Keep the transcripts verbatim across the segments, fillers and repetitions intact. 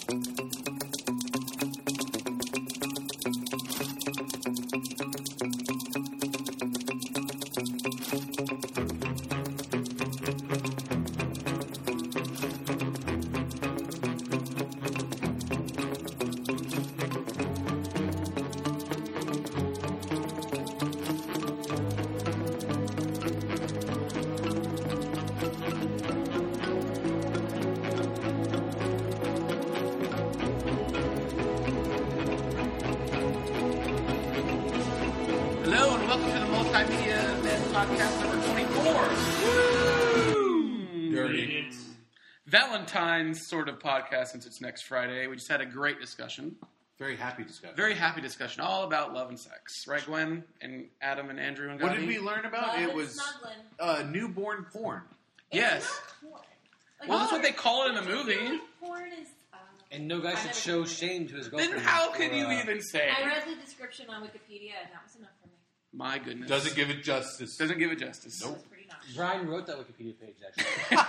Valentine's sort of podcast since it's next Friday. We just had a great discussion. Very happy discussion. Very happy discussion. All about love and sex. Right, Gwen? And Adam and Andrew and Gotti? What did we learn about? Love it and was snuggling. uh, newborn porn. Yes. It's not porn. Like, Well, that's what they call it in the I feel movie. like porn is... Uh, And no guy I should never show did. shame to his girlfriend. Then how for, can you uh, even say I it? read the description on Wikipedia, and that was enough for me. My goodness. Doesn't give it justice. Doesn't give it justice. That was pretty nice. Brian wrote that Wikipedia page, actually. Well,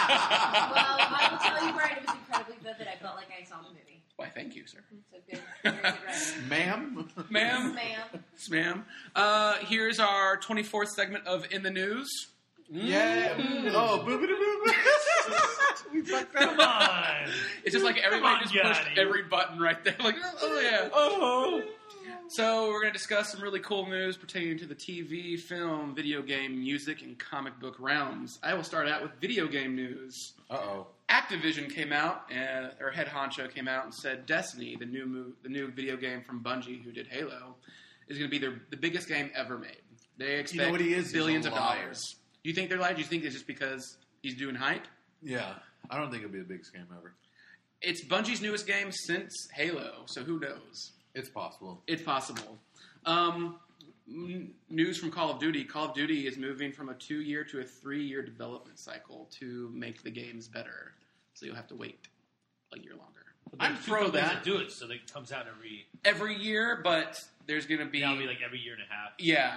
I will tell you, Brian, it was incredibly vivid. I felt like I saw the movie. Why, thank you, sir. So good. Very good writing. Ma'am? Ma'am? Ma'am. Yes, ma'am. Uh, here's our twenty-fourth segment of In the News. Yeah. Oh, boobity boo. We fucked up. Come on. It's just like everybody on, just pushed Gotti. every button right there. Like, oh, yeah. Oh. So we're going to discuss some really cool news pertaining to the T V, film, video game, music, and comic book realms. I will start out with video game news. Uh-oh. Activision came out, and or head honcho came out and said Destiny, the new move, the new video game from Bungie, who did Halo, is going to be their, the biggest game ever made. They expect You know what he is? He's billions a of liar. dollars. Do you think they're lying? Do you think it's just because he's doing hype? Yeah. I don't think it'll be the biggest game ever. It's Bungie's newest game since Halo, so who knows? It's possible. It's possible. Um, n- news from Call of Duty. Call of Duty is moving from a two-year to a three-year development cycle to make the games better. So you'll have to wait a year longer. I'm There's two pro companies that. do it, so it comes out every. Every year, but there's going to be... That'll be like every year and a half. Yeah.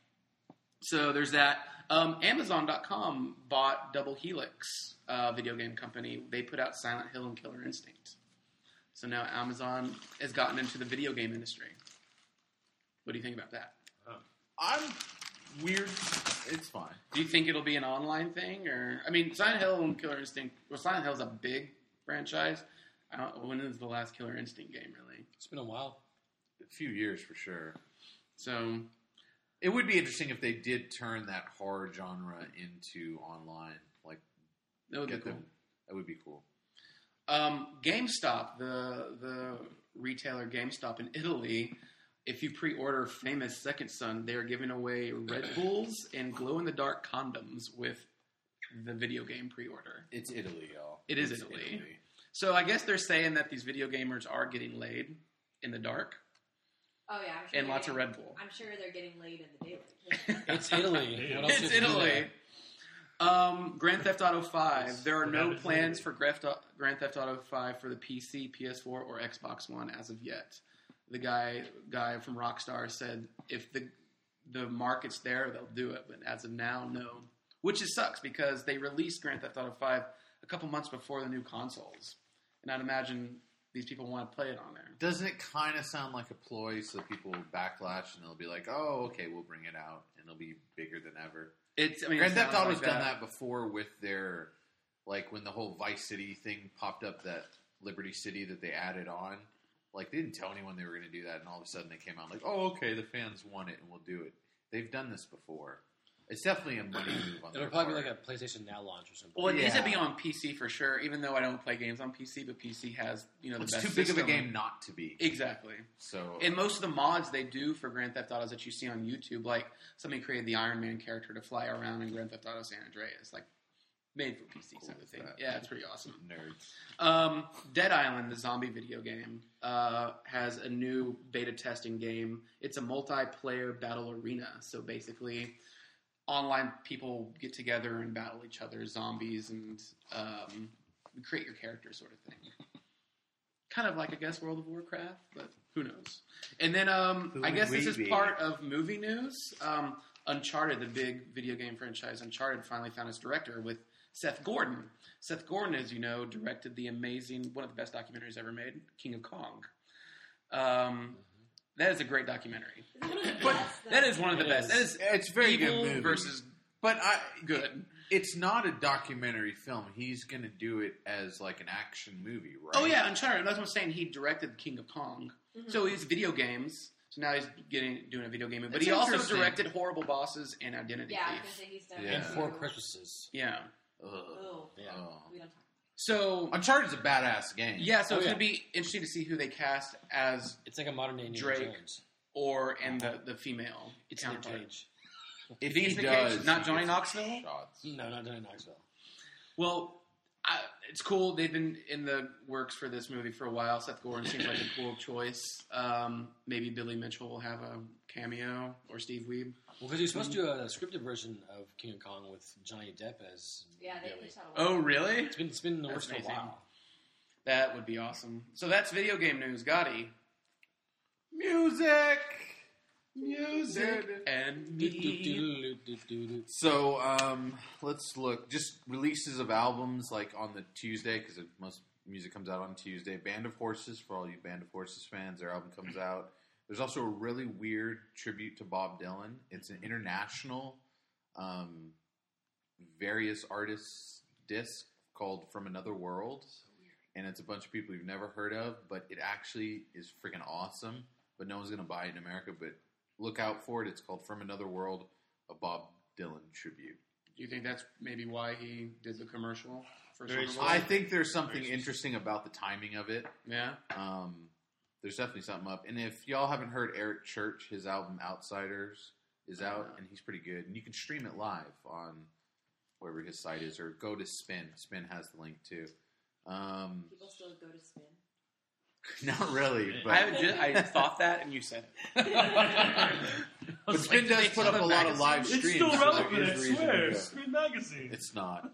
So there's that. Um, Amazon dot com bought Double Helix, uh, video game company. They put out Silent Hill and Killer Instinct. So now Amazon has gotten into the video game industry. What do you think about that? I'm weird. It's fine. Do you think it'll be an online thing, or I mean, Silent Hill and Killer Instinct? Well, Silent Hill's a big franchise. I don't, when is the last Killer Instinct game really? It's been a while. A few years for sure. So It would be interesting if they did turn that horror genre into online. Like, that would be get cool. them. That would be cool. Um, GameStop, the the retailer GameStop in Italy, if you pre-order Famous Second Son, they are giving away Red Bulls and glow-in-the-dark condoms with the video game pre-order. It's Italy, y'all. It is It's Italy. So I guess they're saying that these video gamers are getting laid in the dark Oh, yeah. I'm sure and they're lots of getting- Red Bull. I'm sure they're getting laid in the daylight. It's Italy. What else It's is to do Italy. there? Um, Grand Theft Auto five. There are What no happens plans later. for Grand Theft Grand Theft Auto five for the P C, P S four, or Xbox One as of yet. The guy guy from Rockstar said if the the market's there, they'll do it. But as of now, no. Which is sucks because they released Grand Theft Auto five a couple months before the new consoles, and I'd imagine these people want to play it on there. Doesn't it kind of sound like a ploy so people will backlash and they'll be like, oh, okay, we'll bring it out and it'll be bigger than ever? It's I mean, Grand it Theft sounds Auto's like done that before with their, like when the whole Vice City thing popped up, that Liberty City that they added on. Like they didn't tell anyone they were going to do that, and all of a sudden they came out like, oh, okay, the fans want it and we'll do it. They've done this before. It's definitely a money move on It'll their probably part. be like a PlayStation Now launch or something. Well, it needs to Yeah. be on P C for sure. Even though I don't play games on P C, but P C has you know the It's best too big system. of a game not to be. Exactly. So And most of the mods they do for Grand Theft Autos that you see on YouTube, like somebody created the Iron Man character to fly around in Grand Theft Auto San Andreas, like made for P C Cool type of is thing. that? Yeah, it's pretty awesome. nerds. Um, Dead Island, the zombie video game, uh, has a new beta testing game. It's a multiplayer battle arena. So basically, online people get together and battle each other, zombies, and um, create your character sort of thing. Kind of like, I guess, World of Warcraft, but who knows? And then um, Who I guess would this we is be? part of movie news. Um, Uncharted, the big video game franchise Uncharted, finally found its director with Seth Gordon. Seth Gordon, as you know, directed the amazing, one of the best documentaries ever made, King of Kong. Um, that is a great documentary. Is it one of the But best, though? that is one of the It best. is. That is It's a very evil good movie. versus But I good. It's not a documentary film. He's going to do it as like an action movie, right? Oh yeah, Uncharted. That's what I'm saying. He directed King of Kong, Mhm. so he's video games. So now he's getting doing a video game, but That's he also interesting. directed Horrible Bosses and Identity Yeah, I was Thief. gonna say he's done. Yeah. And two. Four Christmases. Yeah. Ugh. Oh, Yeah. Oh. we don't talk. So Uncharted's a badass game. yeah, so Oh, it's yeah. gonna be interesting to see who they cast as It's like a modern day Indiana Drake. Jones. or and the, the female It's Nick counterpart. Cage. If He's he the does, Cage, not he Johnny gets Knoxville? shots. No, not Johnny Knoxville. Well, I, it's cool. They've been in the works for this movie for a while. Seth Gordon seems like a cool choice. Um, maybe Billy Mitchell will have a cameo, or Steve Weeb. Well, because you're supposed to do a scripted version of King of Kong with Johnny Depp as Yeah, they Billy. pitched that a lot. Oh, really? It's been it's been in the That's works for a amazing. while. That would be awesome. So that's video game news. Gotti. Music, music, And me. So um, let's look. Just releases of albums like on the Tuesday because most music comes out on Tuesday. Band of Horses for all you Band of Horses fans. Their album comes out. There's also a really weird tribute to Bob Dylan. It's an international, um, various artists disc called From Another World, and it's a bunch of people you've never heard of, but it actually is freaking awesome. But no one's gonna buy it in America. But look out for it. It's called From Another World, a Bob Dylan tribute. Do you think that's maybe why he did the commercial for Very Super Bowl? I think there's something Very interesting about the timing of it. Yeah. Um, there's definitely something up. And if y'all haven't heard Eric Church, his album Outsiders is out, and he's pretty good. And you can stream it live on wherever his site is, or go to Spin. Spin has the link too. Um, People still go to spin. not really, but I haven't. Just, I thought that, and you said it. but Spin does put up a lot of live It's streams. still so there relevant, is I reason to swear. go. Spin Magazine. It's not.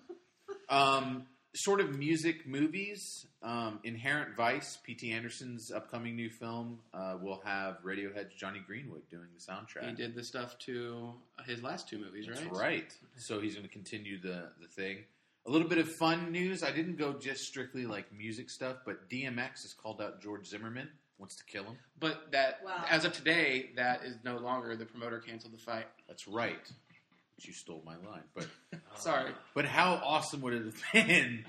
Um, sort of music movies. Um, Inherent Vice, P T Anderson's upcoming new film, uh, will have Radiohead's Johnny Greenwood doing the soundtrack. He did the stuff to his last two movies, right? That's right. So he's going to continue the, the thing. A little bit of fun news. I didn't go just strictly like music stuff, but D M X has called out George Zimmerman, wants to kill him. But that, Wow. as of today, that is no longer. The promoter canceled the fight. That's right. But you stole my line. But Sorry. but how awesome would it have been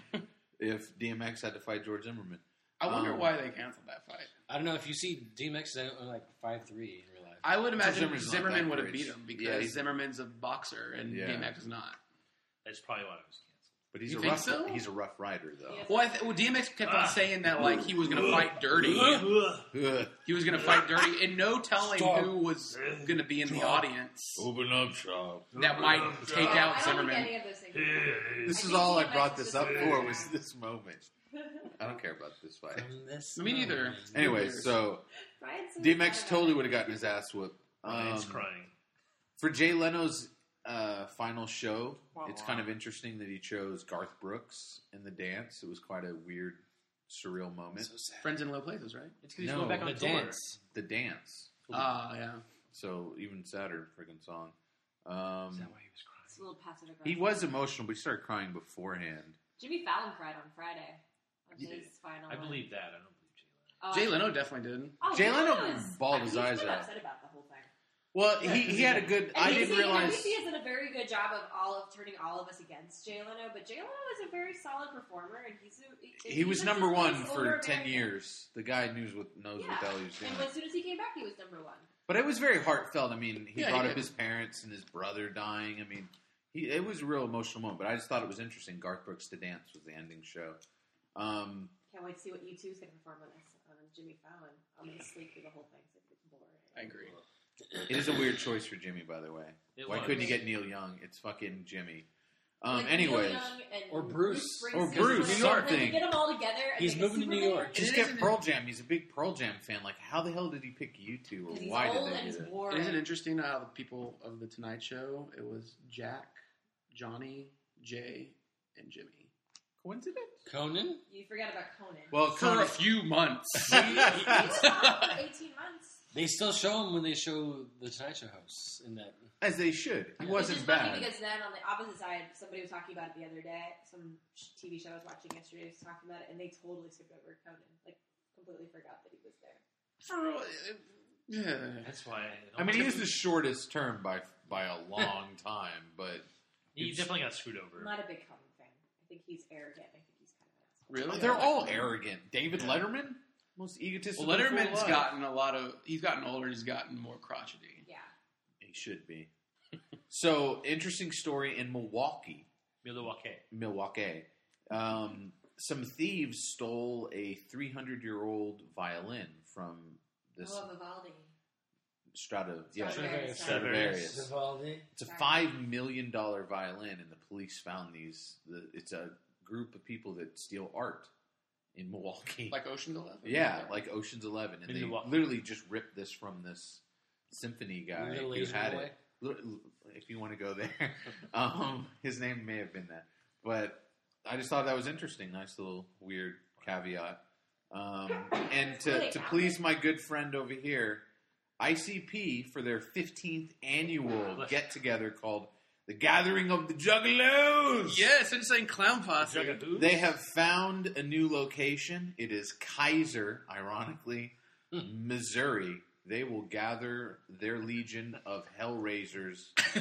if D M X had to fight George Zimmerman? I wonder Um, why they canceled that fight. I don't know if you see D M X is like five three in real life. I would imagine Zimmerman's not Zimmerman that would have great. beat him because Yeah, he- Zimmerman's a boxer and Yeah. D M X is not. That's probably why it was But he's You a think rough so? he's a rough rider though. Yeah. Well, I th- well, D M X kept on Ah. saying that like he was going to fight dirty. canceled. Ugh. He was going to fight dirty, and no telling Stop. who was going to be in the audience Open up shop. that might take Yeah, out I don't Zimmerman. think any of those things. This I is think all I D M X brought is this just up a for weird- was this moment. I don't care about this fight. From this Me neither. moment. Anyway, so Brian's so D M X sad totally about would have it. gotten his ass whooped. Ryan's Um, crying. for Jay Leno's uh, final show, it's kind of interesting that he chose Garth Brooks in the dance. It was quite a weird, surreal moment. So sad. Friends in Low Places, right? It's because he's No, going back on The tour. dance. The dance. Ah, yeah. So even sadder freaking song. Is Um, that why he was crying? It's a little passive aggressive. he was emotional, but he started crying beforehand. Jimmy Fallon cried on Friday. On He his did. final. I one. believe that. I don't believe Jay Oh, Jay I- Leno definitely did. Oh, Jay Jay Leno Leno is- bawled I mean, his he's eyes been out. upset about the whole thing. Well, he, he had a good. And I he's- didn't you know, realize. B B C has done a very good job of all of turning all of us against Jay Leno, but Jay Leno is a very solid performer, and he's a, he, He was puts number his one place for over ten America. years. The guy knows what knows Yeah. what the hell he was doing. And as soon as he came back, he was number one. But it was very heartfelt. I mean, he Yeah, he brought up did. his parents and his brother dying. I mean, he, it was a real emotional moment. But I just thought it was interesting. Garth Brooks to Dance was the ending show. Um, Can't wait to see what U two is going to perform on this on Jimmy Fallon. I'm going to sleep through the whole thing, so it's boring. I agree. it is a weird choice for Jimmy, by the way. It Why was. couldn't you get Neil Young? It's fucking Jimmy. Um, Like, anyways, Neil Young and Or Bruce. Springsteen. Or Bruce, Like, something. Like, get them all together. And He's make a moving to super New York. band. just It get isn't- Pearl Jam. He's a big Pearl Jam fan. Like, how the hell did he pick you two, or 'Cause he's why old did and they he's do that? boring. Isn't it interesting how the people of the Tonight Show, it was Jack, Johnny, Jay, and Jimmy. Coincidence? Conan? You forgot about Conan. Well, For Conan, a few months. he was on for eighteen months. They still show him when they show the Tonight Show hosts in that. As they should. He Yeah. wasn't Which is bad. funny because then on the opposite side, somebody was talking about it the other day. Some T V show I was watching yesterday was talking about it, and they totally skipped over Conan. Like, completely forgot that he was there. For, yeah. That's why. I mean, he is the shortest term by by a long time, but He definitely got screwed over. I'm not a big Conan fan. I think he's arrogant. I think he's kind of an asshole. Really? they're all arrogant. David Letterman, most egotistical. Well, Letterman's fool alive. gotten a lot of. He's gotten older. He's gotten more crotchety. Yeah. He should be. So, interesting story in Milwaukee. Milwaukee. Milwaukee. Um, some thieves stole a three hundred year old violin from this Oh, Vivaldi. Strata. Yeah, Stradivarius. Stradivarius. Vivaldi. It's a five million dollar violin, and the police found these. The, it's a group of people that steal art in Milwaukee. Like Ocean's Eleven. yeah, like Ocean's Eleven, and In they Milwaukee. literally just ripped this from this symphony guy Little who Laser had Boy? it. Li- If you want to go there, um, his name may have been that, but I just thought that was interesting. Nice little weird caveat. Um, and to, Really to valid. please my good friend over here, I C P for their fifteenth annual get together called the Gathering of the Juggalos. Yes, it's saying Clown Posse. Jugga who? They have found a new location. It is Kaiser, ironically, Missouri. They will gather their legion of Hellraisers.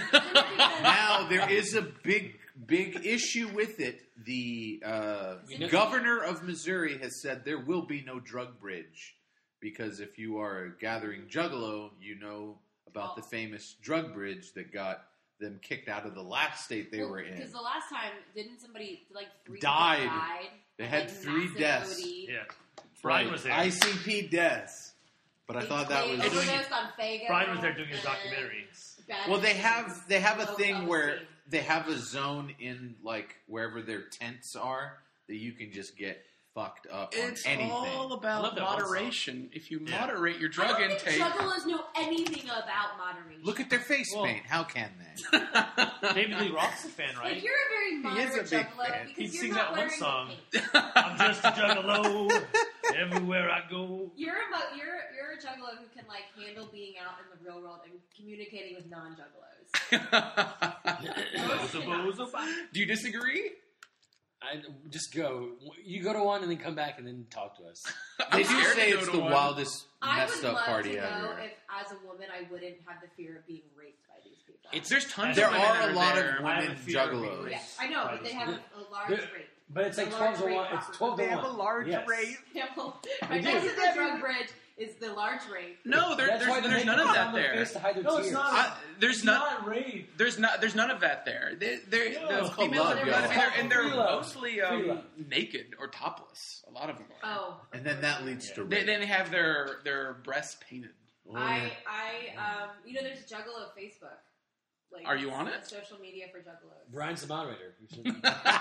Now, there is a big, big issue with it. The uh, governor of Missouri has said there will be no drug bridge. Because if you are a gathering juggalo, you know about the famous drug bridge that got them kicked out of the last state they Well, were in. Because the last time, didn't somebody, like, three Died. people died? They of, had like, three massive deaths. O D? Yeah. Brian Right. was there. I C P deaths. But I They- thought that they was... overdosed on Faygo. Brian was there doing his and documentary. bad Well, they decisions, have they have a low thing where self-esteem. they have a zone in like wherever their tents are that you can just get fucked up on It's anything. all I about love that one moderation. If you Yeah. moderate your I drug don't intake, think juggalos know anything about moderation. Look at their face Well- paint. How can they? David Lee Roth's a fan, right? Like, you're a very moderate is a big juggalo fan. because He you're sings not that one wearing song. the paint. I'm just a juggalo. Everywhere I go. You're a mo- you're you're a juggalo who can like handle being out in the real world and communicating with non-juggalos. Bozo, bozo, bye. Do you disagree? I just go. You go to one and then come back and then talk to us. They I'm do scared say to go it's to the one. wildest I messed would up love party to know ever. if, as a woman, I wouldn't have the fear of being raped by these people. It's there's tons. There of women are that a lot there. of I have women a fear of being juggalos. raped. yeah, I know, but they have a, a large They're- rate. But it's like A twelve to large one. rate It's twelve to They one. have a large Yes. rate. Yeah, well, They right do. next to the drug bridge is the large rate. No, there, That's why there's, they there's make none of them that on their there. face to hide their No, it's tears. not. I, there's It's not. not rape. There's not. There's none of that there. They, they're, Yeah. the It's called females love, are y'all. and they're, and they're Free love. mostly Free um, love. naked or topless. A lot of them are. Oh, And then that leads to They, rape. then they have their their breasts painted. Oh, I, I, um, you know, there's Juggalo Facebook. Like, Are you on it's it? a social media for Juggalos. Brian's the moderator. You should-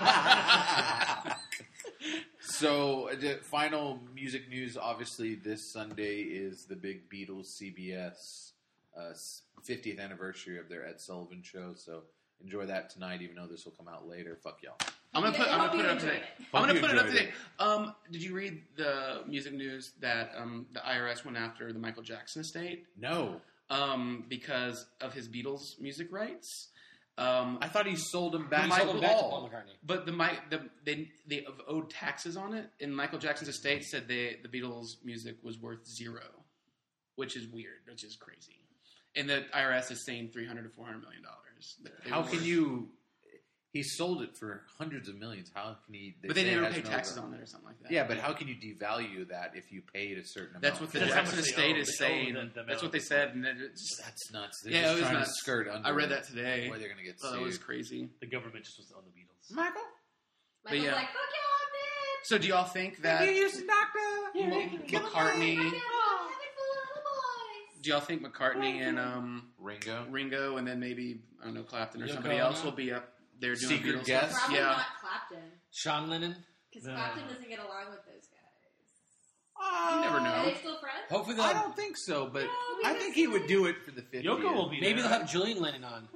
So, uh, the final music news. Obviously, this Sunday is the big Beatles C B S uh, fiftieth anniversary of their Ed Sullivan show. So, enjoy that tonight. Even though this will come out later. Fuck y'all. I'm gonna Yeah, put. I I'm hope gonna put you it up enjoyed today. it. I'm gonna Hope you put it up enjoyed today. Um, did you read the music news that um, the I R S went after the Michael Jackson estate No, um, because of his Beatles music rights? Um, I thought he sold them back He to sold them back to Paul. Paul McCartney. But the, Mi- the they they have owed taxes on it, and Michael Jackson's estate said they the Beatles' music was worth zero, which is weird, which is crazy. And the I R S is saying three hundred to four hundred million dollars. How can you? He sold it for hundreds of millions. How can he? But they say it didn't has pay no taxes value? on it or something like that. Yeah, but how can you devalue that if you paid a certain amount? That's what the for That's it? how Jackson much they estate owe. is They owe saying. the- the That's what amount. they said, and then it just, That's nuts. They're Yeah, just it was trying nuts. to skirt under. I read it. that today. Boy, they're gonna get Oh, sued. that was crazy. The government just was on the Beatles. Michael, Michael's yeah. like, fuck y'all, bitch! So do y'all think that used to doctor. M- McCartney? Fuck y'all, it's the little boys! Do y'all think McCartney and um, Ringo. Ringo, and then maybe I don't know Clapton or Yoko somebody Ono? else will be up there doing Secret Beatles guest? stuff? Probably Yeah. not Clapton. Sean Lennon. Because No. Clapton doesn't get along with those guys. You never know. Are they still friends? Hopefully they'll I have, don't think so, but No, I because think he would do it for the fiftieth. Yoko will be maybe there. they'll have Julian Lennon on.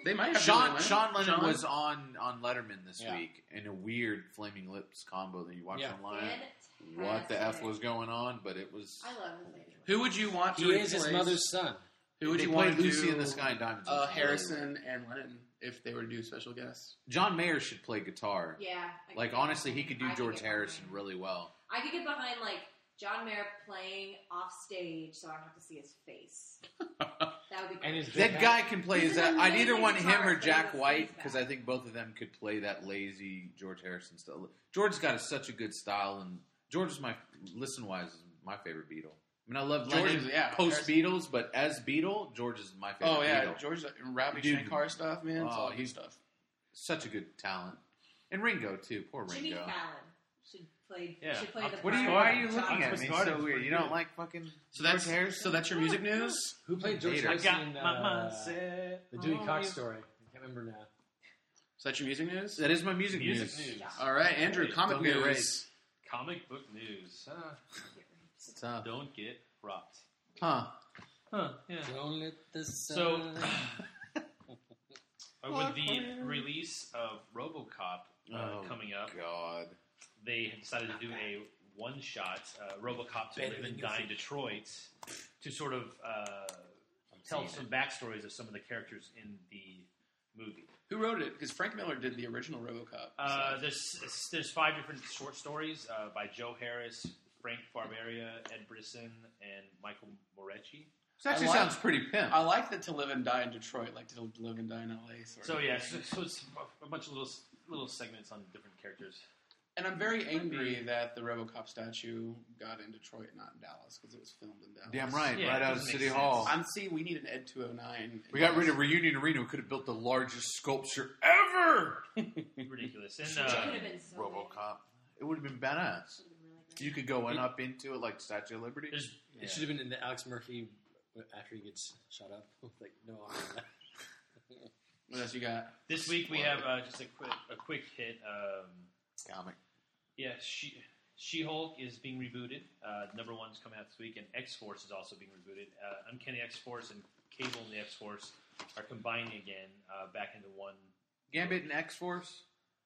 They might have Sean Lennon. Sean Lennon Sean? was on, on Letterman this Yeah. week in a weird Flaming Lips combo that you watch Yeah. online. Fantastic. What the F was going on? But it was. I love the Flaming Who would you want to He replace? is his mother's son. Who would They you played want to Lucy do, in the Sky and Diamonds. Uh, Harrison and Lennon if they were to do special guests. John Mayer should play guitar. Yeah. I Like could- honestly, he could do I could George get Harrison behind. really well. I could get behind like John Mayer playing off stage, so I don't have to see his face. That would be cool. And his That guy can play. He's Is an that I'd either amazing want him or guitarist, Jack but he White was because I think both of them could play that lazy George Harrison style. George's got a, such a good style, and George is my listen wise is my favorite Beatle. I mean, I love George Lennon is- yeah, post Beatles, but as Beatle, George is my favorite. Oh yeah, Beatle. George Ravi Dude. Shankar stuff, man. It's Oh, all he- his stuff. Such a good talent, and Ringo too. Poor Jimmy Ringo. Fallon should play. Yeah. Should play the What are you? part Why are of you John looking at Mayer. me Garden's so weird? pretty You don't good. like fucking So that's George Harrison? so that's your music news. Who played George Hater. I Harrison got in my uh, mindset. the Dewey on Cox you. story? I can't remember now. So that's your music news. That is my music, Music news. news. All right, Andrew. Hey, Comic don't get news. raised. Comic book news. Uh, It's tough. don't get robbed. Huh? Huh, yeah. Don't let the So, sun. uh, with the release of RoboCop uh, Oh, coming up, God. they have decided to do a one-shot uh, RoboCop to Better Live than and you Die in think. Detroit to sort of uh, tell seeing some backstories of some of the characters in the movie. Who wrote it? Because Frank Miller did the original RoboCop. Uh, so. there's there's five different short stories uh, by Joe Harris, Frank Barberia, Ed Brisson, and Michael Moretti. This actually I like- sounds pretty pimp. I like that To Live and Die in Detroit, like To Live and Die in L A. Sort So of. yeah, so, so it's a bunch of little little segments on different characters. And I'm very angry that the RoboCop statue got in Detroit, not in Dallas, because it was filmed in Dallas. Damn right, Yeah, right it out of doesn't City make Hall. I'm see. We need an Ed two oh nine. We got rid of Reunion Arena. We could have built the largest sculpture ever. Ridiculous. And It uh, could have been so RoboCop. It would have been badass. Good. Would've been really good. You could go in up into it like Statue of Liberty. there's It should have been in the Alex Murphy after he gets shot up. Like no honor. What else you got? this week we have uh, just a quick a quick hit. Um, Comic. yeah, she She-Hulk is being rebooted. Uh, number one's coming out this week, and X-Force is also being rebooted. Uh, Uncanny X-Force and Cable and the X-Force are combining again uh, back into one. Gambit and X Force.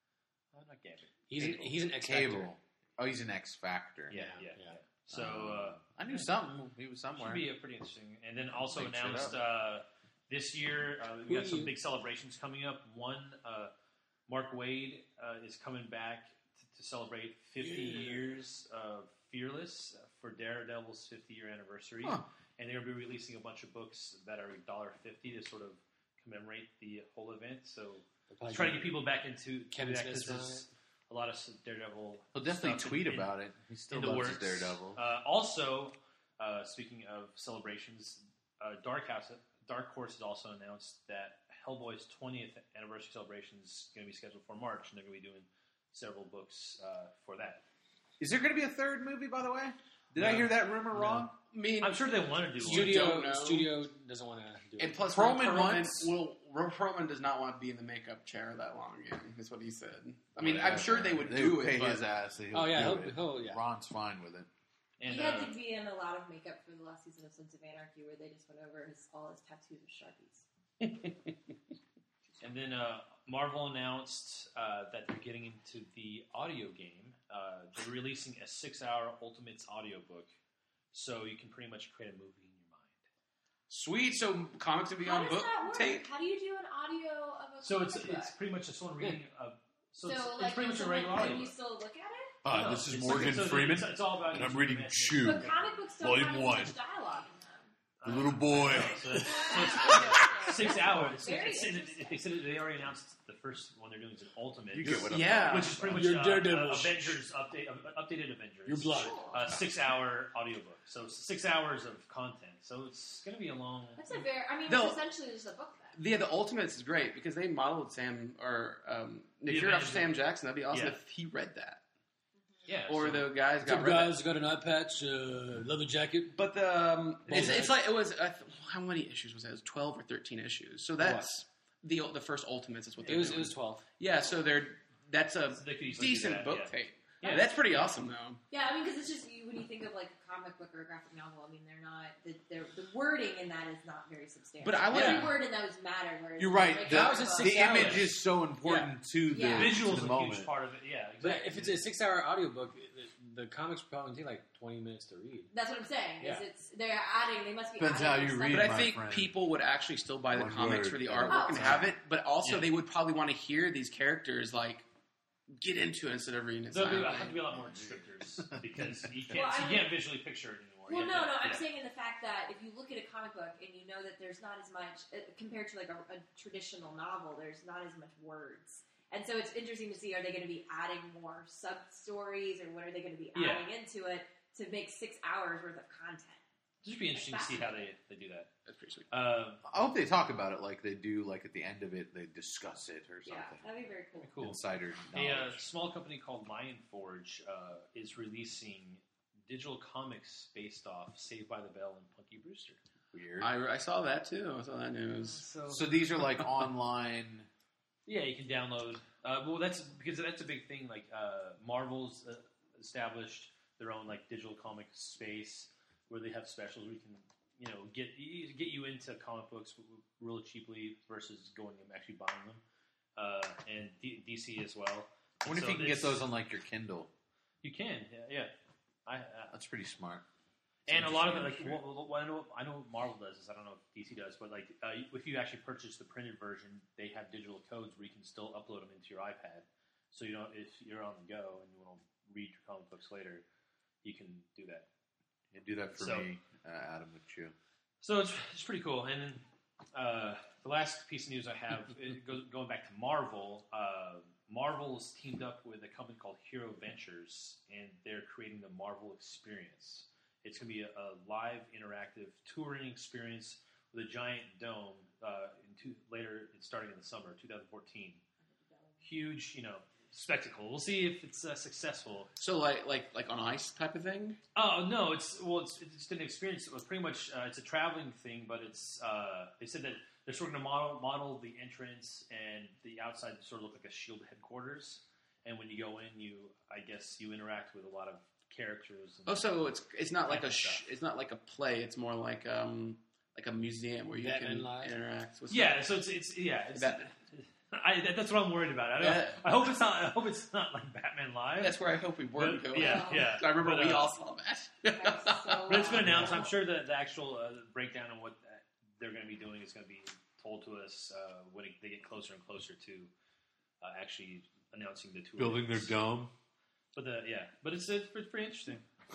Uh, not Gambit. He's an, he's an X Cable. Oh, he's an X Factor. Yeah, yeah, yeah. yeah. So uh, I knew something. He was somewhere. should be a pretty interesting. And then also Make shit announced up. uh, this year uh, we Who got are some you? big celebrations coming up. One, uh, Mark Wade uh, is coming back to, to celebrate fifty years of Fearless uh, for Daredevil's fifty year anniversary, Huh. and they're going to be releasing a bunch of books that are one dollar fifty to sort of commemorate the whole event. So Probably try to get people back into Kevin that 'cause Smith's on there's a lot of s- Daredevil. He'll definitely stuff tweet in- in- about it. He still in the loves works. his Daredevil. Uh, also, uh, speaking of celebrations, uh, Dark House, Dark Horse has also announced that Hellboy's twentieth anniversary celebration is going to be scheduled for March, and they're going to be doing several books uh, for that. Is there going to be a third movie, by the way? Did I No. hear that rumor No. wrong? I mean, I'm sure they want to do one. Studio don't know. studio doesn't want to do it. and plus, Perlman Perlman, wants- will. Perlman does not want to be in the makeup chair that long again. Is what he said. I mean, Yeah. I'm sure they would They do would pay it, but his ass. He'll Oh yeah, do he'll, it. he'll yeah. Ron's fine with it. And, he had uh, to be in a lot of makeup for the last season of Sons of Anarchy, where they just went over his all his tattoos with sharpies. and then uh, Marvel announced uh, that they're getting into the audio game. Uh, they're releasing a six-hour Ultimates audiobook, so you can pretty much create a movie in your mind. sweet. So comics would be How on does book that work? tape. How do you do an audio of a So it's comic book? it's pretty much just someone reading. Uh, so, So, it's, like, it's pretty when much a someone- regular can audio. you still look at it? Hi, No, this is it's- Morgan so Freeman, It's, it's all about and I'm using reading imagination. Chew. But comic books don't Volume have as one. much dialogue in them. The little boy. So, it's- so it's six hours. It's, Very it's, it's, interesting. they said it, they already announced the first one they're doing is an Ultimate, You get what I'm Yeah. which is pretty much You're uh, Daredevil. uh, Avengers update, uh, updated Avengers. You're blind. Uh, six-hour audiobook. So it's six hours of content. So it's going to be a long. That's a very. I mean, They'll- it's essentially just a book then. Yeah, the Ultimates is great because they modeled Sam or um, Nick The Fury after Avengers. Sam Jackson. That'd be awesome Yeah. if he read that, Yeah. or so- the guys got Some read that. guys got an eye patch, uh, leather jacket. But the um, it's, Bullseye. it's like it was. Uh, how many issues was that? It was twelve or thirteen issues. So that's the the first Ultimates is what It they're was doing. it was twelve. Yeah, so they're that's a So they could easily do decent that, book yeah. tape. Yeah. That's pretty awesome though. Yeah, I mean, because it's just you, when you think of like like a comic book or a graphic novel, I mean, they're not the the, the wording in that is not very substantial. But I would- every Yeah. word in those matter. Whereas You're right. like, The, comic was a book- six the hours. image is so important to the, Yeah. Visuals to the a moment. huge part of it. Yeah, exactly. But if it's a six-hour audiobook, the, the comics probably take like twenty minutes to read. That's what I'm saying. Yeah. Is it's they're adding. They must be. Depends adding how you more read stuff. But I my think friend. people would actually still buy the One comics word. for the Oh, artwork and have it, but also Yeah. they would probably want to hear these characters like get into it instead of reading it. There'll be, silently. have to be a lot more descriptors because you can't Well, I you mean- can't visually picture it anymore. Well, You no, have no. to- I'm yeah. saying in the fact that if you look at a comic book and you know that there's not as much uh, compared to like a, a traditional novel, there's not as much words, and so it's interesting to see are they going to be adding more sub stories or what are they going to be Yeah. adding into it to make six hours worth of content? It'd just be interesting to see how they, they do that. That's pretty sweet. Um, I hope they talk about it like they do, like at the end of it, they discuss it or Yeah, something. that'd be very cool. cool. Insider A uh, knowledge. small company called Lion Forge uh, is releasing digital comics based off Saved by the Bell and Punky Brewster. Weird. I, I saw that too. I saw that news. So, so these are like online. yeah, you can download. Uh, well, that's because that's a big thing. Like uh, Marvel's uh, established their own like digital comic space where they have specials where you can you know get get you into comic books really cheaply versus going and actually buying them. Uh, and D- DC as well. I wonder So if you can this- get those on like your Kindle. You can, yeah. yeah. I, uh, That's pretty smart. And a lot of it, like, Interesting. what, what I know, I know what Marvel does is I don't know if D C does, but like, uh, if you actually purchase the printed version, they have digital codes where you can still upload them into your iPad. So you know, if you're on the go and you want to read your comic books later, you can do that. Yeah, do that for So- me, uh, Adam, with you. So it's, it's pretty cool. And then uh, the last piece of news I have, it goes, going back to Marvel, uh, Marvel's teamed up with a company called Hero Ventures, and they're creating the Marvel Experience. It's going to be a, a live, interactive touring experience with a giant dome. Uh, in two, later, it's starting in the summer, twenty fourteen. Huge, you know, spectacle. We'll see if it's uh, successful. So like like like on ice type of thing. Oh no! It's well, it's it's an experience. It was pretty much uh, it's a traveling thing, but it's uh, they said that they're sort of going to model model the entrance and the outside to sort of look like a Shield headquarters. And when you go in, you I guess you interact with a lot of characters. And Oh, so it's it's not like a Type of sh- stuff. it's not like a play. It's more like um like a museum where you Batman can Live? interact with. yeah, so it's it's yeah. It's, That- I, that, that's what I'm worried about. I, don't, Yeah. I hope it's not. I hope it's not like Batman Live. That's where I hope we were But- going. yeah, yeah. I remember But, we uh, all saw that. That's so But it's been wild. announced. I'm sure that the actual uh, breakdown of what uh, they're going to be doing is going to be told to us uh, when it, they get closer and closer to uh, actually announcing the tour. Building their dome. But the yeah, but it's it's pretty interesting.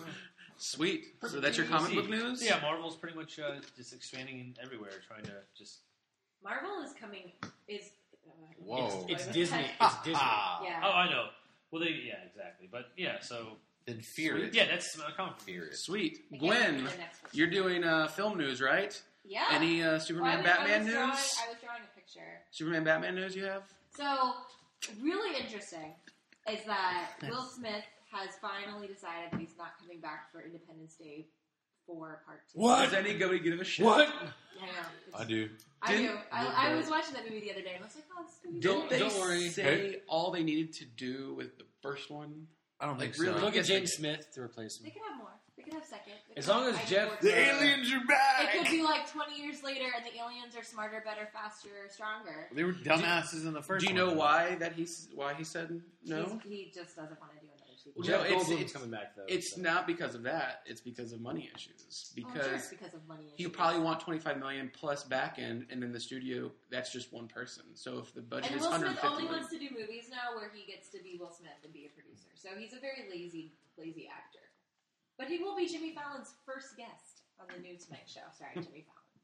Sweet. So that's your comic See. book news? Yeah, Marvel's pretty much uh, just expanding in everywhere, trying to just Marvel is coming. Is uh, Whoa. It's what- Disney. It's Disney. Yeah. oh I know. Well, they yeah exactly, but yeah, so Then fear it. yeah, that's my comic. Fear it. Sweet. I can't wait Gwen, for the next one. you're doing uh, film news, right? Yeah. Any uh, Well, I Superman, was- Batman I was news? Drawing, I was drawing a picture. Superman, Batman news you have? So, really interesting is that Will Smith has finally decided that he's not coming back for Independence Day for part two. What? Does anybody give a shit? What? I know. It's- I do. I do. Didn't- I, I was watching that movie the other day and I was like, oh, this movie's Didn't great. they Don't worry. say Hey. all they needed to do with the first one? I don't Like, think really? so. Look Yes, at they James did. Smith to replace They him. could have more. They could have second. They As could long have as Ike Jeff- Fortune. The aliens are back! It could be like twenty years later and the aliens are smarter, better, faster, stronger. They were dumbasses in the first Do you one. know why that he's why he said no? He's, he just doesn't want to do another sequel. Well, Jeff no, it's- Goldblum's it's- coming back though. It's so. not because of that. It's because of money issues. Oh, I'm Because sure it's because of money he issues. would probably want twenty-five million plus back end, and then the studio that's just one person. So if the budget And is Will one hundred Smith fifty only million, wants to do movies now where he gets to be Will Smith and be a producer. So he's a very lazy, lazy actor. But he will be Jimmy Fallon's first guest on the new Tonight Show. Sorry, Jimmy Fallon.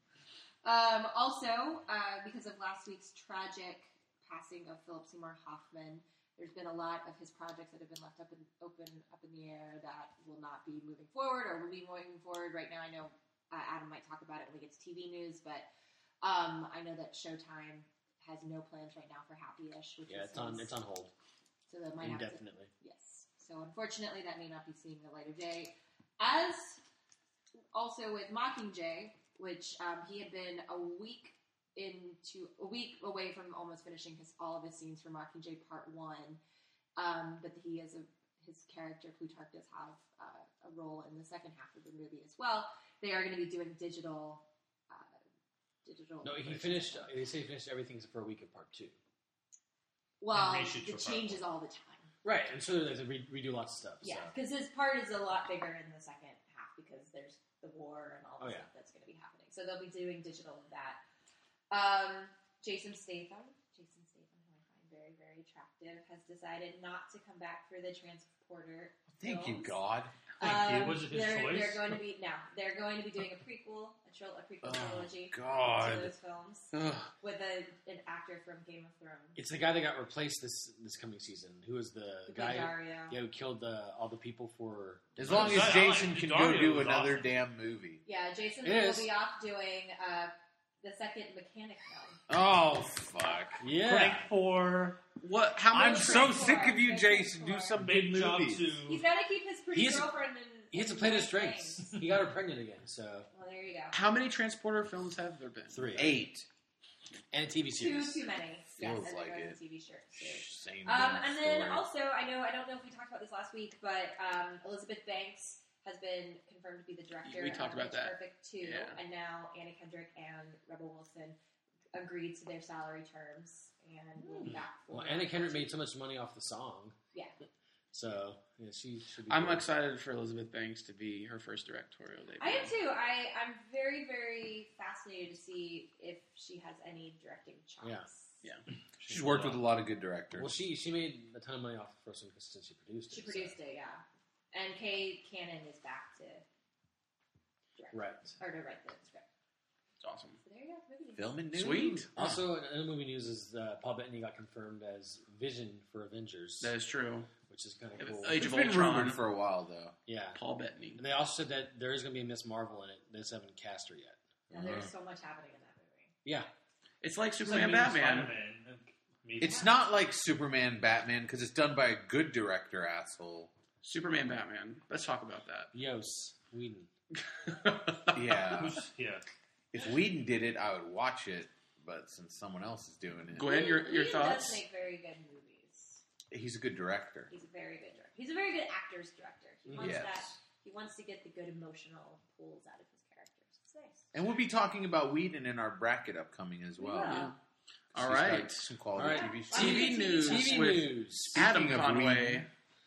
Um, also, uh, because of last week's tragic passing of Philip Seymour Hoffman, there's been a lot of his projects that have been left up in, open up in the air that will not be moving forward or will be moving forward. Right now, I know uh, Adam might talk about it when he gets T V news, but um, I know that Showtime has no plans right now for Happy-ish. Which Yeah, is it's on. nice. It's on hold So that might have to, indefinitely. yes. So unfortunately, that may not be seeing the light of day. As also with Mockingjay, which um, he had been a week into a week away from almost finishing his all of his scenes for Mockingjay Part One, um, but he has a his character Plutarch does have uh, a role in the second half of the movie as well. They are going to be doing digital. Uh, digital. No, he finished. They say he finished everything except for a week of part two. Well, And reshoots it for part changes one. all the time. Right, and so they have to re- redo lots of stuff. Yeah, so. because his part is a lot bigger in the second half because there's the war and all the Oh, yeah. stuff that's going to be happening. So they'll be doing digital of that. Um, Jason Statham, Jason Statham, who I find very, very attractive, has decided not to come back for the Transporter. Thank you, films. God. Thank you. Um, Was it his they're, choice? They're going to be no. They're going to be doing a prequel, a, tril- a prequel Oh, trilogy God. to those films Ugh. with a, an actor from Game of Thrones. It's the guy that got replaced this this coming season. Who was the The guy? Dario. Yeah, who killed the, all the people for. As long as I like- Jason can go Dario do was another awesome. damn movie. Yeah, Jason It will is. be off doing uh, the second Mechanic film. Oh, fuck. Yeah. Crank four. What? How I'm much? so Crank sick four, of you, Crank Jason. Do four. some Big big job movies. two. He's got to keep his pretty He's- girlfriend in. He has to in play to his his strengths. thing. He got her pregnant again, so Well, there you go. How many Transporter films have there been? three. Eight. And a T V Too series. too many. Yes, Feels and like they're doing it. a T V shirt. Too. Same Um, damn and then story. also, I know I don't know if we talked about this last week, but um, Elizabeth Banks has been confirmed to be the director. We talked of about Pitch that. Perfect two, Yeah. and now Anna Kendrick and Rebel Wilson agreed to their salary terms and will be back for. Well, Anna Kendrick made so much money off the song. Yeah. So, yeah, she should be I'm good. excited for Elizabeth Banks to be her first directorial debut. I am too. I, I'm very, very fascinated to see if she has any directing chops. Yeah. Yeah. She's worked with a lot of good directors. Well, she she made a ton of money off the first one because since she produced it. She so- produced it, yeah. And Kay Cannon is back to direct. Right. Or to write the script. It's awesome. So there you go. Movie news. Filming news. Sweet. Also, another movie news is uh, Paul Bettany got confirmed as Vision for Avengers, That is true. which is kind It of was cool. Age It's of been Ultron. rumored for a while, though. Yeah. Paul Bettany. And they also said that there is going to be a Miss Marvel in it. They just haven't cast her yet. And there's so much happening in that movie. Yeah. It's like It's like Superman, Amazing Batman. Spider-Man. Amazing. It's not like Superman, Batman, because it's done by a good director, asshole. Superman, Batman. Let's talk about Yos. Whedon. that. Yeah. Who's- yeah. If Whedon did it, I would watch it. But since someone else is doing it, Gwen, your your Whedon thoughts? does make very good movies. he's a good director. He's a very good director. He's a very good actor's director. He wants Yes. that. He wants to get the good emotional pulls out of his characters. It's nice. And we'll be talking about Whedon in our bracket upcoming as well. Yeah. All He's got right. some quality All right. T V Why shows. T V T V news T V with news. Adam Speaking of Conway. Whedon.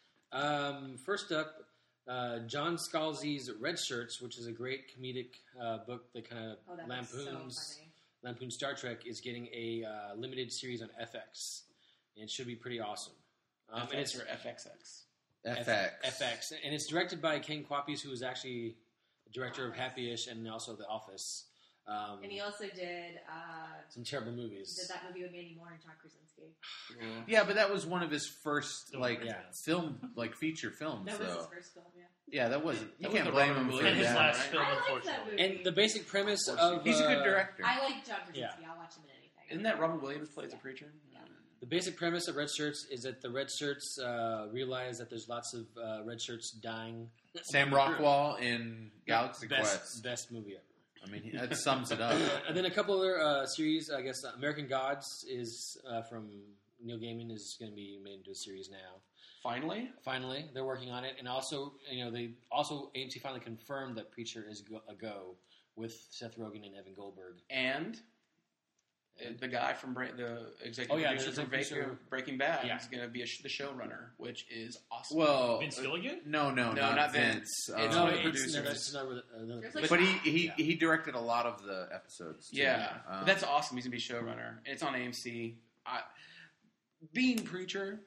Um, first up, uh, John Scalzi's Red Shirts, which is a great comedic uh, book that kind of Oh, that was so lampoons funny. lampoons Star Trek, is getting a uh, limited series on F X, and it should be pretty awesome. Um, and it's F X or F X X. F X. F X, and it's directed by Ken Kwapis, who is actually the director of Happy-ish and also The Office. Um, And he also did uh, some terrible movies. did that movie with Mandy Moore and John Krasinski. Yeah, but that was one of his first Don't like Yeah. film, like feature films. That was though. his first film, yeah. Yeah, that wasn't. You That can't was the blame Robin him for And Williams his that. last right? film, I like that unfortunately. movie. And the basic premise of He's a good uh, director. I like John Krasinski. Yeah. I'll watch him in anything. Isn't that Robin Williams plays a preacher? Yeah. The basic premise of Red Shirts is that the Red Shirts uh, realize that there's lots of uh, Red Shirts dying. Sam Rockwell in Galaxy best, Quest. best movie ever. I mean, that sums it up. And then a couple other uh, series. I guess uh, American Gods is uh, from Neil Gaiman is going to be made into a series now. Finally? Finally, they're working on it, and also you know they also A M C finally confirmed that Preacher is go- a go with Seth Rogen and Evan Goldberg. And uh, the guy from Bra- the executive Oh, yeah, producer the from Breaking, producer. Breaking Bad Yeah. is going to be a sh- the showrunner, which is awesome. Well, Vince Gilligan? no, no, No, not, not Vince. Vince. Uh, It's no, one of the it's, producers. no, that's another, another There's like but he he, Yeah. he directed a lot of the episodes. Too. yeah, Um, but that's awesome. He's going to be showrunner. It's on A M C. I, being Preacher,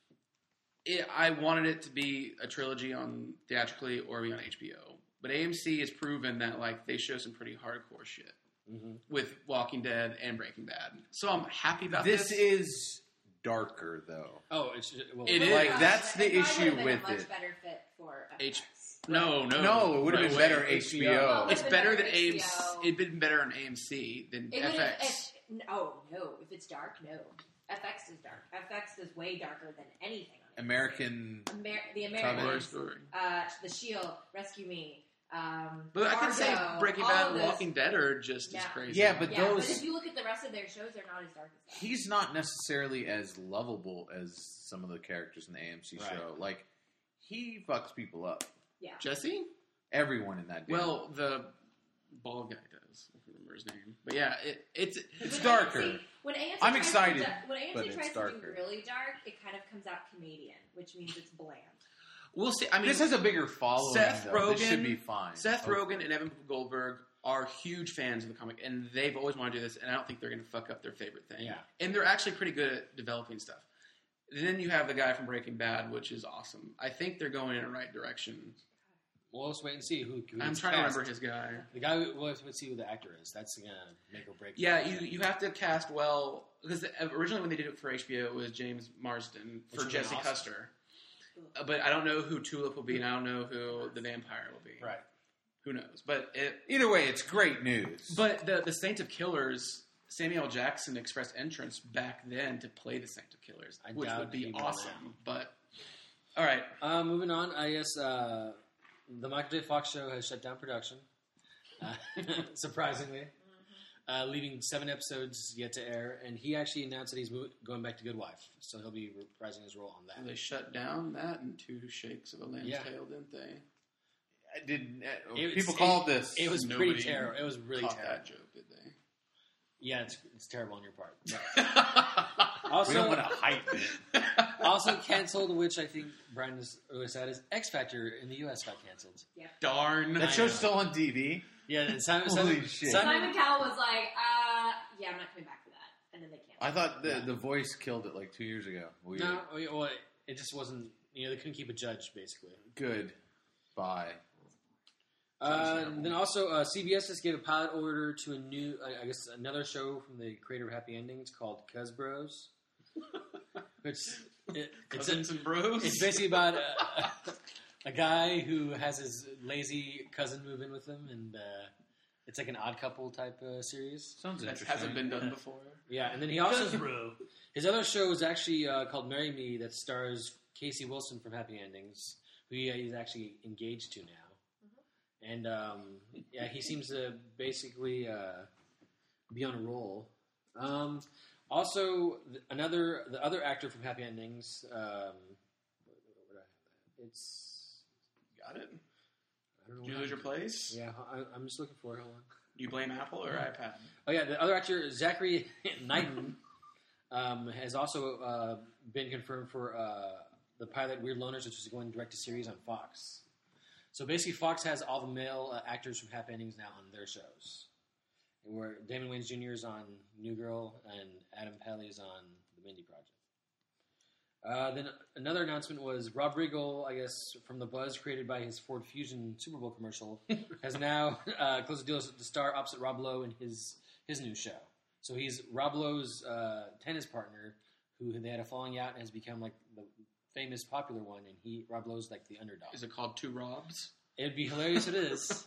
it, I wanted it to be a trilogy on theatrically or be on H B O. But A M C has proven that like they show some pretty hardcore shit Mhm. with Walking Dead and Breaking Bad. So I'm happy about this this. is darker though. Oh, it's well, It But is. Like, yeah, that's it the probably issue would've been with a much it. better fit for H- F X. No, no, No, it would have no been way. better H B O. Oh, It's Would've better been than better A M C. H B O. It'd been better on A M C than It F would've- X. it- no, no. If it's dark, no. F X is dark. F X is way darker than anything on A M C. American. Amer- the Cover Horror Americans, story. uh, The Shield, Rescue Me. Um, But I can say Fargo, Breaking all Bad of and those- Walking Dead are just as Yeah. crazy. Yeah, but yeah, those- but if you look at the rest of their shows, they're not as dark as that. He's not necessarily as lovable as some of the characters in the A M C Right. show. Like he fucks people up. Yeah. Jesse? Everyone in that. Damn. Well, the bald guy does. I don't remember his name, but yeah, it, it's it's When darker. A M C, when A M C I'm tries excited, To, do- when A M C but tries it's to darker. do really dark, it kind of comes out Canadian, which means it's bland. we'll see. I mean, This has a bigger following. Seth though. This Rogen- should be fine. Seth Okay. Rogen and Evan Goldberg are huge fans of the comic, and they've always wanted to do this, and I don't think they're going to fuck up their favorite thing. Yeah. And they're actually pretty good at developing stuff. Then you have the guy from Breaking Bad, which is awesome. I think they're going in the right direction. Well, let's wait and see who. who I'm gets trying cast. to remember his guy. The guy. Well, let's see who the actor is. That's gonna make or break. Yeah, you you have to cast well, because originally when they did it for H B O, it was James Marsden Which for would've been Jesse awesome. Custer. Uh, But I don't know who Tulip will be, and I don't know who the vampire will be. Right. Who knows? But it. Either way, it's great news. But the the Saint of Killers, Samuel L. Jackson expressed entrance back then to play the Saint of Killers, I which doubt would be he will awesome. now. But all right, Uh, moving on, I guess uh, the Michael J. Fox show has shut down production, uh, surprisingly, uh, leaving seven episodes yet to air. And he actually announced that he's moving, going back to Good Wife, so he'll be reprising his role on that. they shut down that in two shakes of a lamb's Yeah. tail, didn't they? I didn't. Uh, It was- people it- called this. It was Nobody pretty terrible. It was really Caught terrible. that joke, did they? Yeah, it's, it's terrible on your part. we Also, don't want to hype it. also canceled, which I think Brian is really sad, is X Factor in the U S got canceled. Darn. That I show's know. still on T V. Yeah, and Simon, Holy Simon, shit. Simon, Simon Cowell was like, uh, yeah, I'm not coming back for that. And then they canceled. I thought the Yeah. the Voice killed it like two years ago. Weird. no, well, it just wasn't. You know, they couldn't keep a judge basically. Good. Bye. Uh, and then also, uh, C B S just gave a pilot order to a new, uh, I guess, another show from the creator of Happy Endings called Cuz Bros. Which it, it's, a, Cousins and bros. it's basically about a, a guy who has his lazy cousin move in with him, and uh, it's like an Odd Couple type uh, series. Sounds that interesting. hasn't been done before. Yeah, and then he also bro. his other show is actually uh, called Marry Me that stars Casey Wilson from Happy Endings, who he, he's actually engaged to now. And um, yeah, he seems to basically uh, be on a roll. Um, also, th- another the other actor from Happy Endings. Um, what, what did I have that? It's Got it. I don't know. Did you what lose your happened. place? Yeah, I, I'm just looking for it. Hold on. Do you blame Apple or iPad? Oh yeah, the other actor Zachary Knighton um, has also uh, been confirmed for uh, the pilot Weird Loners, which is going direct to series on Fox. So basically, Fox has all the male uh, actors from Happy Endings now on their shows. And where Damon Wayans Junior is on New Girl and Adam Pally is on The Mindy Project. Uh, then another announcement was Rob Riggle, I guess, from the buzz created by his Ford Fusion Super Bowl commercial, has now uh, closed a deal to star opposite Rob Lowe in his his new show. So he's Rob Lowe's uh, tennis partner, who they had a falling out and has become like the famous, popular one, and he Rob Lowe's like the underdog. Is it called Two Robs? It'd be hilarious if it is.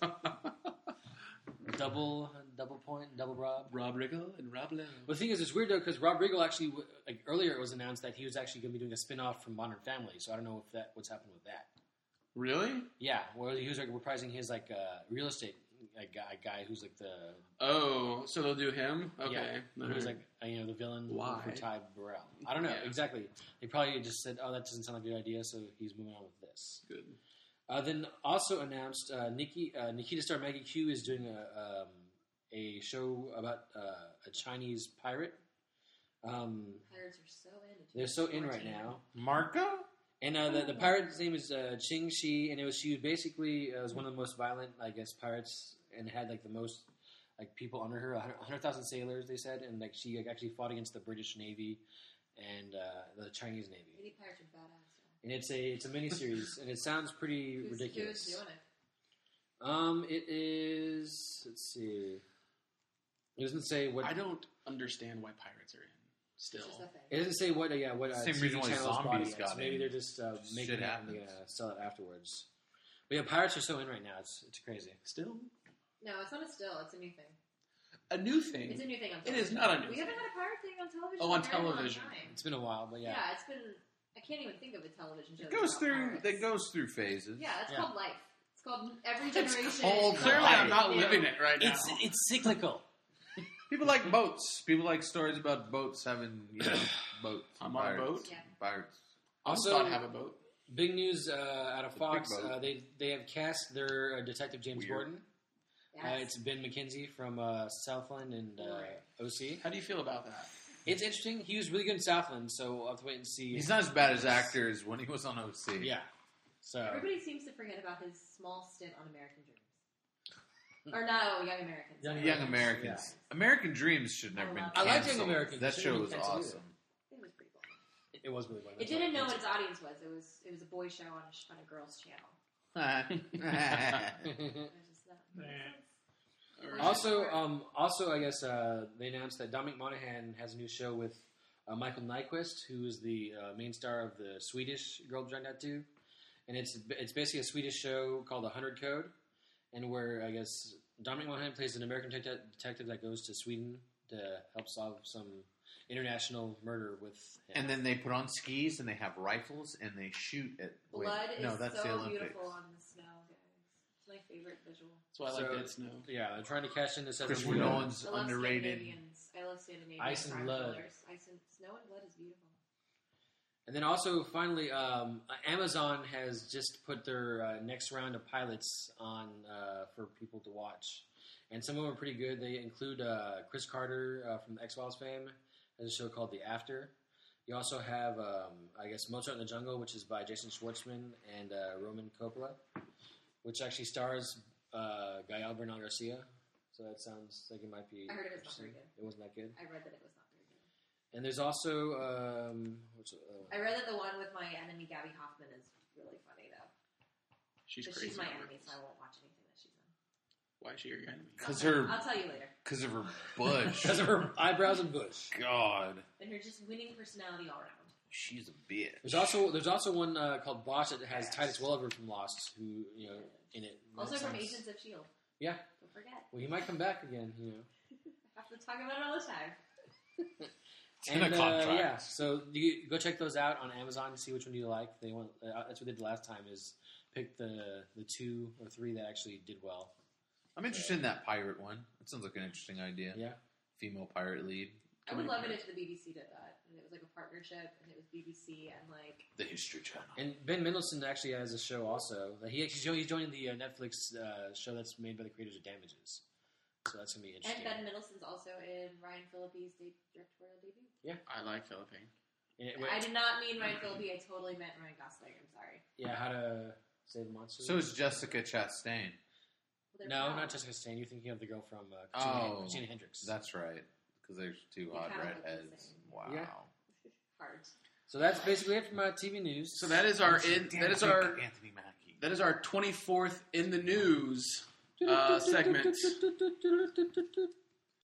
double, double point, double Rob. Rob Riggle and Rob Lowe. Well, the thing is, it's weird though because Rob Riggle actually, like earlier, it was announced that he was actually going to be doing a spin-off from Modern Family. So I don't know if that what's happened with that. Really? Yeah, well, he was like reprising his like uh, real estate like, guy, guy who's like the Oh, so they'll do him? Okay. yeah, he was like uh, you know the villain Why? for Ty Burrell. I don't know Yeah. exactly. They probably just said, "Oh, that doesn't sound like a good idea," so he's moving on with this. Good. Uh, then also announced uh, Nikki uh, Nikita Star Maggie Q is doing a um, a show about uh, a Chinese pirate. Um, Pirates are so in. they're so in right now, Marco? and uh, the the pirate's name is uh, Ching Shi, and it was she was basically uh, was one of the most violent, I guess, pirates, and had like the most like people under her, one hundred thousand sailors, they said, and like she like, actually fought against the British Navy and uh, the Chinese Navy. Really, pirates are badass. And it's a it's a miniseries, and it sounds pretty Who's, ridiculous. who's doing it? Um, it is. Let's see. It doesn't say what. I don't understand why pirates are in. Still. It's just a thing. It doesn't say what. Uh, yeah, what uh, Same T V reason why channel's zombies bought it. got So maybe in. they're just uh, making Shit it and they happens. uh, sell it afterwards. But yeah, pirates are so in right now. It's it's crazy. Still? No, it's not a still. It's a new thing. A new thing. It's a new thing on It television. is not a new We thing. haven't had a pirate thing on television. Oh, on in a very long television. time. It's been a while, but Yeah. yeah. it's been. I can't even think of a television show. It goes that's about through. pirates. It goes through phases. Yeah, it's Yeah. called life. It's called every It's generation. called Clearly, life. I'm not something living new. it right now. It's it's cyclical. People like boats. People like stories about boats having you know boats. I'm and on a pirates. boat. Yeah. Pirates. I Also- also thought have a boat. Big news uh, out of The Fox. big boat. Uh, they they have cast their uh, detective James Weird. Gordon. Yes. Uh, it's Ben McKenzie from uh, Southland and uh, O C. How do you feel about that? It's interesting. He was really good in Southland, so I'll have to wait and see. He's not as bad as actor as when he was on O C. Yeah. So Everybody seems to forget about his small stint on American Dreams. Or no, Young Americans. Young sorry. Young Americans. American Dreams should never I been love I it. liked canceled. Young Americans. That It show shouldn't was be canceled awesome. It was pretty boring. it was really fun. It didn't know what its audience was. It was it was a boy show on a, sh- on a girl's channel. It was just not. It made sense. Also, um, also, I guess uh, they announced that Dominic Monaghan has a new show with uh, Michael Nyquist, who is the uh, main star of the Swedish Girl Giant Tattoo, and it's it's basically a Swedish show called The Hundred Code, and where I guess Dominic Monaghan plays an American det- detective that goes to Sweden to help solve some international murder with him. And then they put on skis and they have rifles and they shoot at. Wait, Blood no, is that's so the Olympics. beautiful on the snow, guys. It's my favorite visual. That's why I So- like Dead Snow. yeah, they're trying to cash in this as Christopher a movie. Nolan's I love underrated. Scandinavians. I love Scandinavian Ice and crime Blood. thrillers. Ice and Snow and Blood is beautiful. And then also, finally, um, Amazon has just put their uh, next round of pilots on uh, for people to watch. And some of them are pretty good. They include uh, Chris Carter uh, from the X-Files fame, has a show called The After. You also have, um, I guess, Mozart in the Jungle, which is by Jason Schwartzman and uh, Roman Coppola, which actually stars uh, Gael Bernal Garcia. So that sounds like it might be I heard it was not interesting. very good. It wasn't that good. I read that it was not very good. And there's also... Um, what's the other one? I read that the one with my enemy Gabby Hoffman is really funny though. She's But crazy. she's my over enemy, it. so I won't watch anything that she's in. Why is she your enemy? Because I'll- her, I'll tell you later. because of her bush. Because of her eyebrows and bush. God, And her just winning personality all around. she's a bitch. There's also there's also one uh, called Bosch that has Titus Welliver from Lost, who you know in it. Also That from sounds- Agents of S H I E L D. Yeah. Don't forget. Well, he might come back again, you know. I have to talk about it all the time. in a And, uh, contract. yeah, so you go check those out on Amazon and see which one you like. They want uh, that's what they did last time is pick the the two or three that actually did well. I'm interested in that pirate one. That sounds like an interesting idea. Yeah. Female pirate lead. I would love it if the B B C did that. And it was like a partnership, and it was B B C and like. The History Channel. And Ben Mendelsohn actually has a show also. He actually joined, he's joining the uh, Netflix uh, show that's made by the creators of Damages. So that's gonna be And interesting. Ben Middleton's also in Ryan Phillippe's de- directorial debut. I like Philippine. Yeah, I did not mean Ryan Phillippe. I totally meant Ryan Gosling. I'm sorry. yeah, How to Save a Monster. So is Jessica Chastain. Well, they're no, proud. not Jessica Chastain. You're thinking of the girl from uh, Christina, Oh, Christina Hendricks. That's right. Because there's two They hot kinda look the redheads. same. Wow. Yeah. Hard. So that's basically it from uh, T V news. So that is our in, Damn that is quick, our Anthony Mackie. that is our twenty-fourth in the news uh, segment.